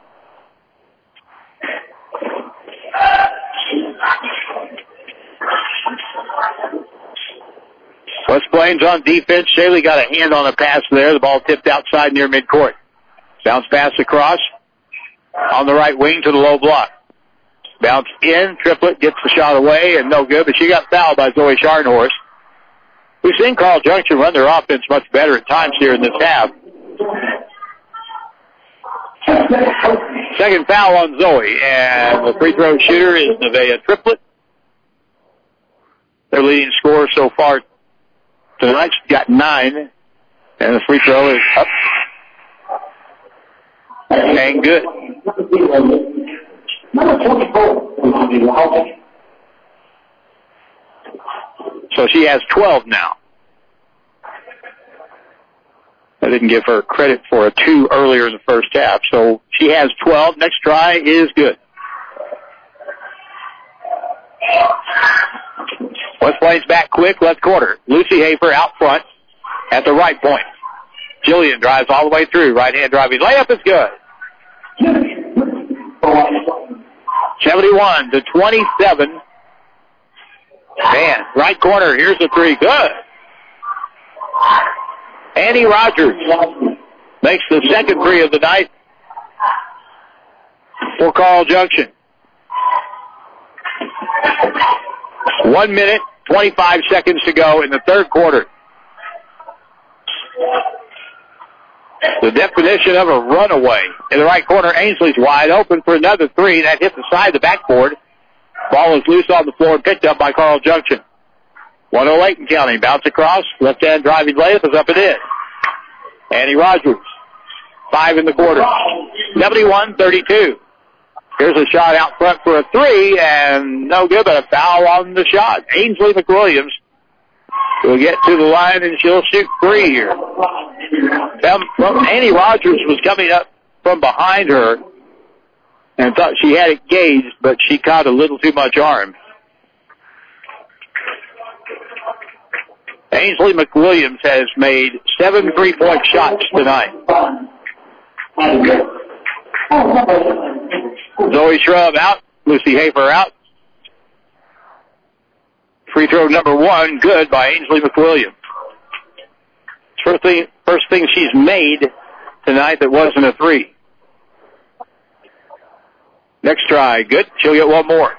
West Plains on defense. Shaley got a hand on a pass there. The ball tipped outside near midcourt. Bounce pass across on the right wing to the low block. Bounce in. Triplet gets the shot away and no good, but she got fouled by Zoe Scharnhorst. We've seen Carl Junction run their offense much better at times here in this half. Second foul on Zoe, and the free throw shooter is Nevaeh Triplet. Their leading scorer so far tonight got 9, and the free throw is up and good. So she has 12 now. I didn't give her credit for a 2 earlier in the first half. So she has 12. Next try is good. West Plains back quick, left quarter. Lucy Hafer out front at the right point. Jillian drives all the way through. Right-hand driving layup is good. 71-27. Man, right corner. Here's the three. Good. Annie Rogers makes the second three of the night for Carl Junction. 1 minute, 25 seconds to go in the third quarter. The definition of a runaway. In the right corner, Ainsley's wide open for another three. That hit the side of the backboard. Ball is loose on the floor and picked up by Carl Junction. 108 and counting. Bounce across. Left-hand driving layup is up and in. Annie Rogers. 5 in the quarter. 71-32. Here's a shot out front for a three, and no good, but a foul on the shot. Ainsley McWilliams will get to the line, and she'll shoot three here. Annie Rogers was coming up from behind her and thought she had it gauged, but she caught a little too much arm. Ainsley McWilliams has made 7 3-point shots tonight. Zoe Shrub out. Lucy Hafer out. Free throw number 1, good by Ainsley McWilliams. First thing she's made tonight that wasn't a three. Next try, good. She'll get one more.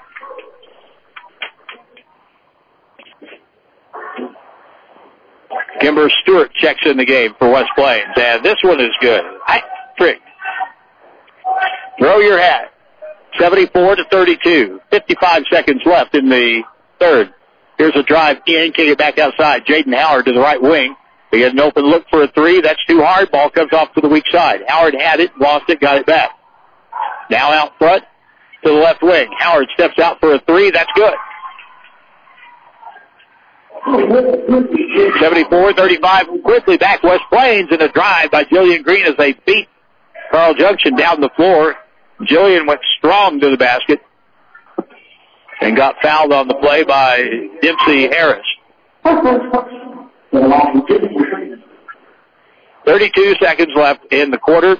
Kimber Stewart checks in the game for West Plains, and this one is good. Trick. Throw your hat. 74-32. 55 seconds left in the third. Here's a drive in, kick it back outside. Jaden Howard to the right wing. They get an open look for a three. That's too hard. Ball comes off to the weak side. Howard had it, lost it, got it back. Now out front to the left wing. Howard steps out for a three. That's good. 74-35. Quickly back West Plains in a drive by Jillian Green as they beat Carl Junction down the floor. Jillian went strong to the basket and got fouled on the play by Dempsey Harris. 32 seconds left in the quarter.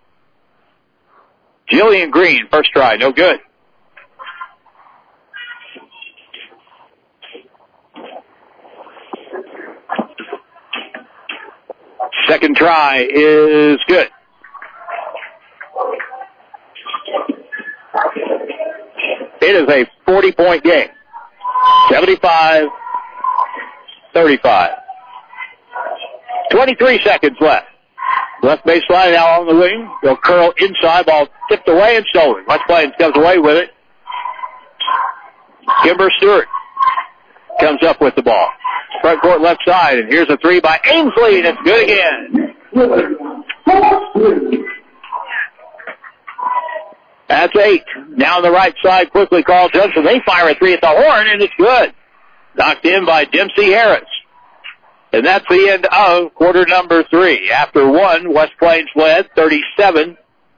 Jillian Green, first try, no good. Second try is good. It is a 40-point game. 75-35. 23 seconds left. Left baseline now on the wing. They'll curl inside. Ball tipped away and stolen. West Plains comes away with it. Kimber Stewart comes up with the ball. Front court left side, and here's a three by Ainsley, and it's good again. That's 8. Now on the right side, quickly Carl Junction. They fire a three at the horn, and it's good. Knocked in by Dempsey Harris. And that's the end of quarter number 3. After 1, West Plains led 37-9.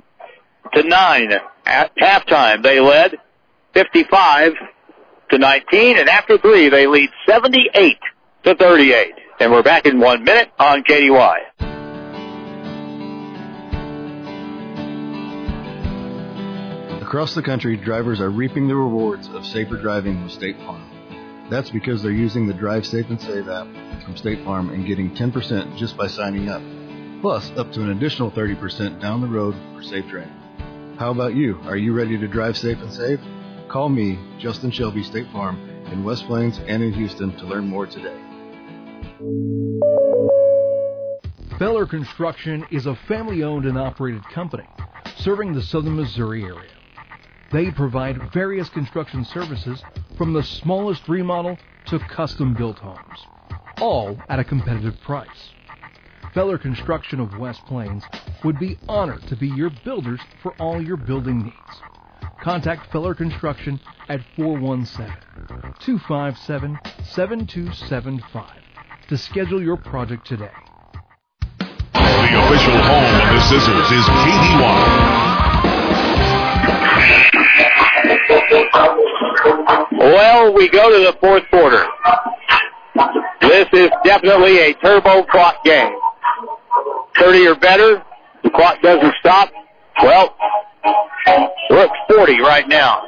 At halftime, they led 55-19, and after 3, they lead 78-38. And we're back in 1 minute on KDY. Across the country, drivers are reaping the rewards of safer driving with State Farm. That's because they're using the Drive Safe and Save app from State Farm and getting 10% just by signing up. Plus, up to an additional 30% down the road for safe training. How about you? Are you ready to drive safe and save? Call me, Justin Shelby, State Farm, in West Plains and in Houston to learn more today. Feller Construction is a family-owned and operated company serving the southern Missouri area. They provide various construction services from the smallest remodel to custom-built homes, all at a competitive price. Feller Construction of West Plains would be honored to be your builders for all your building needs. Contact Feller Construction at 417-257-7275 to schedule your project today. The official home of the Scissors is KDY. Well, we go to the fourth quarter. This is definitely a turbo clock game. 30 or better. The clock doesn't stop. Well, we're at 40 right now.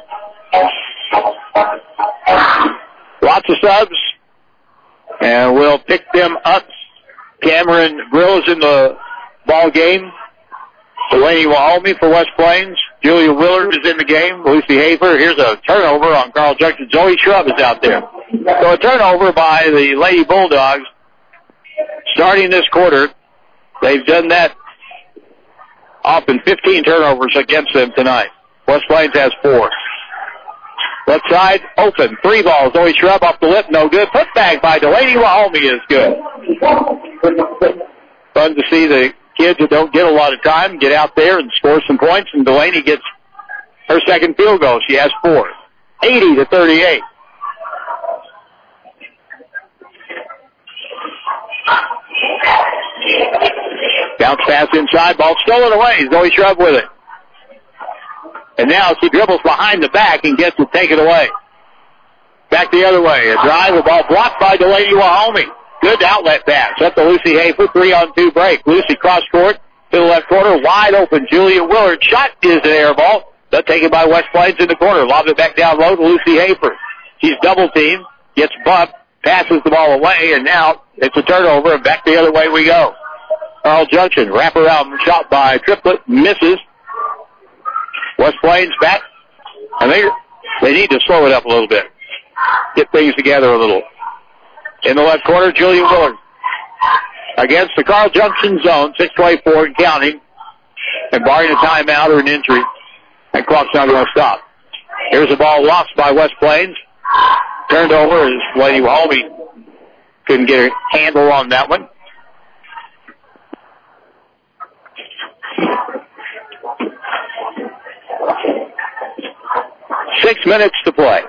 Lots of subs, and we'll pick them up. Cameron Grills in the ball game. Delaney Wahomey for West Plains. Julia Willard is in the game. Lucy Hafer. Here's a turnover on Carl Junction. Zoe Shrub is out there. So a turnover by the Lady Bulldogs starting this quarter. They've done that often, 15 turnovers against them tonight. West Plains has 4. Left side, open. 3 balls. Zoe Shrub off the lip, no good. Put back by Delaney Wahomey is good. Fun to see the kids that don't get a lot of time get out there and score some points, and Delaney gets her second field goal. She has 4. 80-38. Bounce pass inside, ball stolen away. Zoe Shrub with it. And now she dribbles behind the back and gets to take it away. Back the other way. A drive, a ball blocked by Delaney Wahomey. Good outlet pass. Up to Lucy Hafer, 3-on-2 break. Lucy cross court to the left corner, wide open. Julia Willard shot is an air ball. But taken by West Plains in the corner. Lob it back down low to Lucy Hafer. She's double teamed, gets bumped, passes the ball away, and now it's a turnover, and back the other way we go. Carl Junction, wraparound shot by Triplett, misses. West Plains back, and they need to slow it up a little bit. Get things together a little. In the left corner, Julia Willard. Against the Carl Junction zone, 6:24 and counting. And barring a timeout or an injury, that clock's not going to stop. Here's a ball lost by West Plains. Turned over as Lady Wahomey couldn't get a handle on that one. Six minutes to play.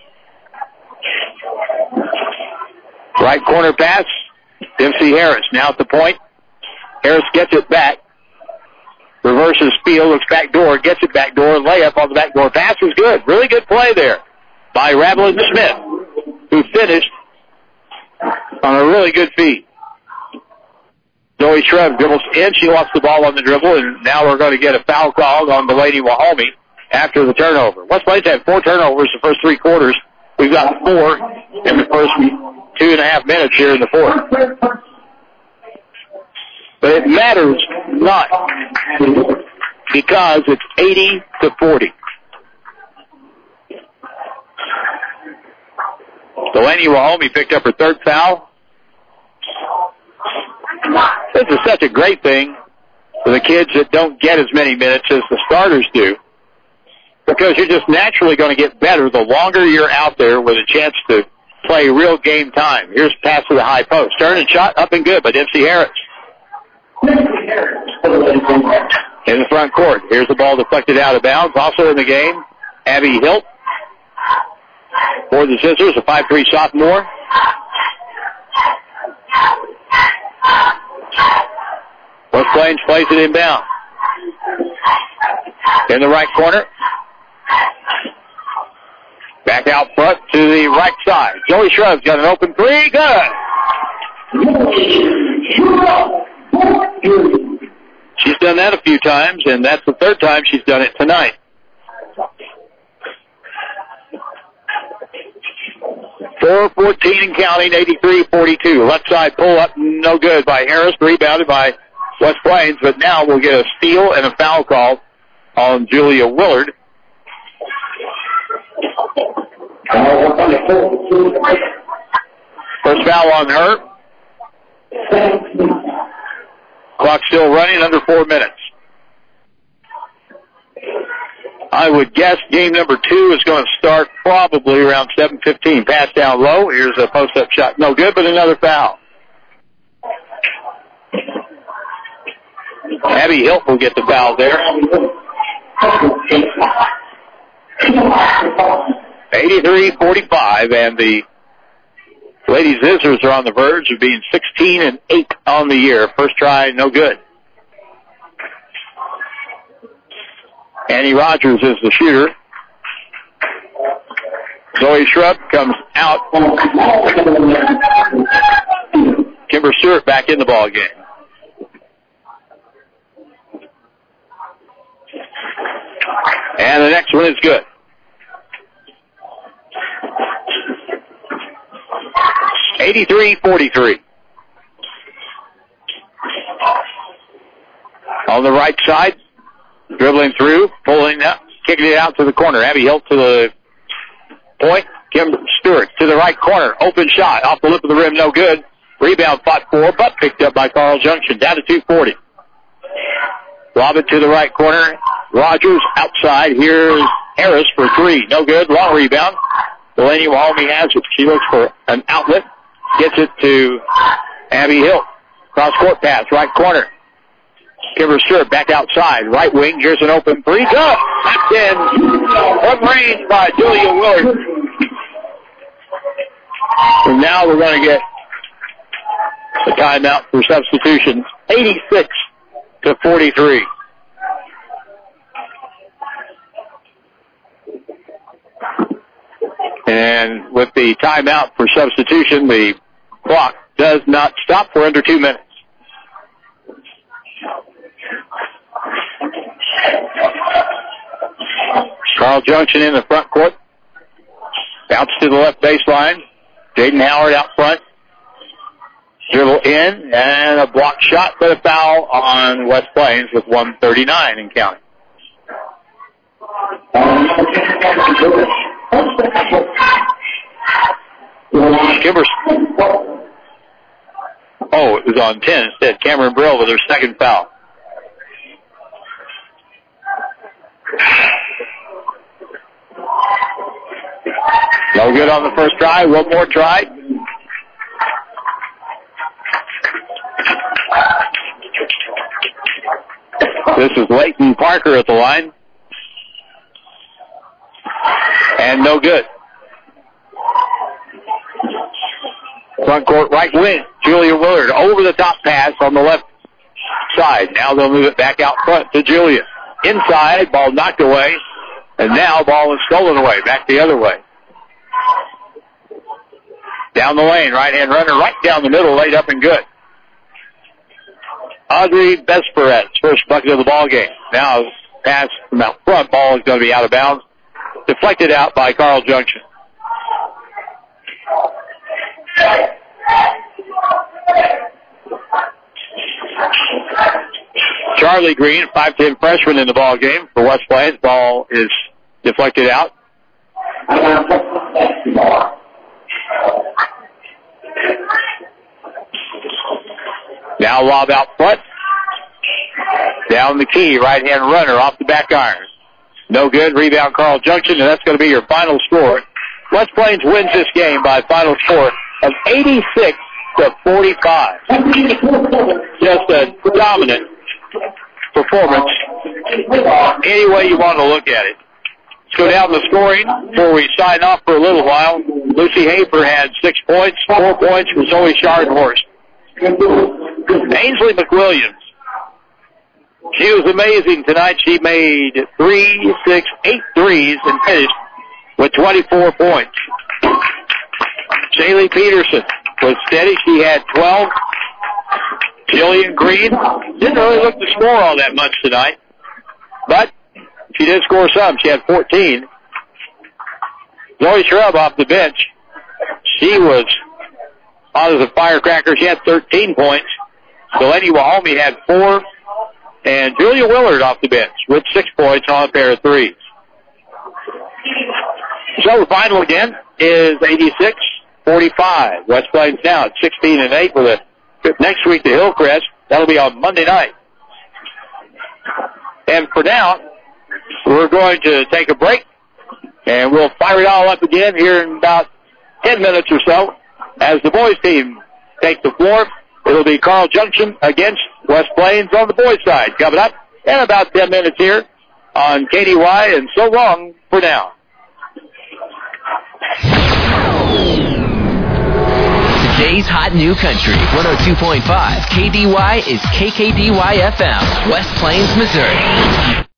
Right corner pass. Dempsey Harris now at the point. Harris gets it back. Reverses field, looks back door, gets it back door, layup on the back door. Pass is good. Really good play there by Ravelin Smith, who finished on a really good feed. Zoe Shrub dribbles in. She lost the ball on the dribble, and now we're going to get a foul call on Delaney Wahomey after the turnover. West Plains had 4 turnovers the first 3 quarters. We've got 4 in the first 2.5 minutes here in the fourth. But it matters not because it's 80-40. Delaney Wahomey picked up her 3rd foul. This is such a great thing for the kids that don't get as many minutes as the starters do, because you're just naturally going to get better the longer you're out there with a chance to play real game time. Here's a pass to the high post. Turn and shot up and good by Dempsey Harris. In the front court. Here's the ball deflected out of bounds. Also in the game, Abby Hilt for the Scissors, a 5'3" sophomore. West Plains plays it inbound. In the right corner. Back out front to the right side. Zoe Shrub's got an open 3. Good. She's done that a few times, and that's the 3rd time she's done it tonight. .4:14 and counting, 83-42. Left side pull up, no good by Harris, rebounded by West Plains, but now we'll get a steal and a foul call on Julia Willard. First foul on her. Clock still running, under 4 minutes. I would guess game number 2 is going to start probably around 7:15. Pass down low. Here's a post-up shot. No good, but another foul. Abby Hilt will get the foul there. 83-45, and the Lady Scissors are on the verge of being 16-8 on the year. First try, no good. Annie Rogers is the shooter. Zoe Shrub comes out. Kimber Stewart back in the ball game. And the next one is good. (83-43). On the right side, dribbling through, pulling up, kicking it out to the corner. Abby Hilt to the point. Kim Stewart to the right corner. Open shot off the lip of the rim, no good. Rebound fought for, but picked up by Carl Junction. Down to 2:40. Lob it to the right corner. Rogers outside. Here's Harris for three. No good. Long rebound. Delaney Mahomey has it. She looks for an outlet. Gets it to Abby Hilt. Cross court pass, right corner. Kimber Stewart back outside. Right wing. Here's an open three. Good. Tapped in from range by Julia Willard. And now we're going to get a timeout for substitution. 86-43. And with the timeout for substitution, the clock does not stop for under 2 minutes. Carl Junction in the front court. Bounce to the left baseline. Jaden Howard out front. Dribble in, and a block shot, but a foul on West Plains with 1:39 and counting. Kimber. Oh, it was on 10 instead. Cameron Brill with her second foul. No good on the first try. One more try. This is Leighton Parker at the line. And no good. Front court right wing. Julia Willard over the top pass on the left side. Now they'll move it back out front to Julia. Inside, ball knocked away. And now ball is stolen away. Back the other way. Down the lane, right-hand runner, right down the middle, laid up and good. Audrey Besperetz, first bucket of the ball game. Now pass from out front, ball is going to be out of bounds. Deflected out by Carl Junction. Charlie Green, 5'10" freshman in the ball game for West Plains. Ball is deflected out. Now lob out front. Down the key, right-hand runner off the back iron. No good. Rebound Carl Junction, and that's going to be your final score. West Plains wins this game by a final score of 86-45. Just a dominant performance any way you want to look at it. Let's go down the scoring before we sign off for a little while. Lucy Hafer had 6 points. 4 points for Zoe Schadenhorst. Ainsley McWilliams. She was amazing tonight. She made 8 threes and finished with 24 points. Shaylee Peterson was steady. She had 12. Jillian Green didn't really look to score all that much tonight, but she did score some. She had 14. Zoe Shrub off the bench. She was out as a firecracker. She had 13 points. Delaney Wahomey had 4. And Julia Willard off the bench with 6 points on a pair of threes. So the final again is 86-45. West Plains now at 16-8 with a trip next week to Hillcrest. That'll be on Monday night. And for now, we're going to take a break, and we'll fire it all up again here in about 10 minutes or so. As the boys team take the floor, it'll be Carl Junction against West Plains on the boys' side. Coming up in about 10 minutes here on KDY, and so long for now. Today's hot new country, 102.5 KDY is KKDY FM, West Plains, Missouri.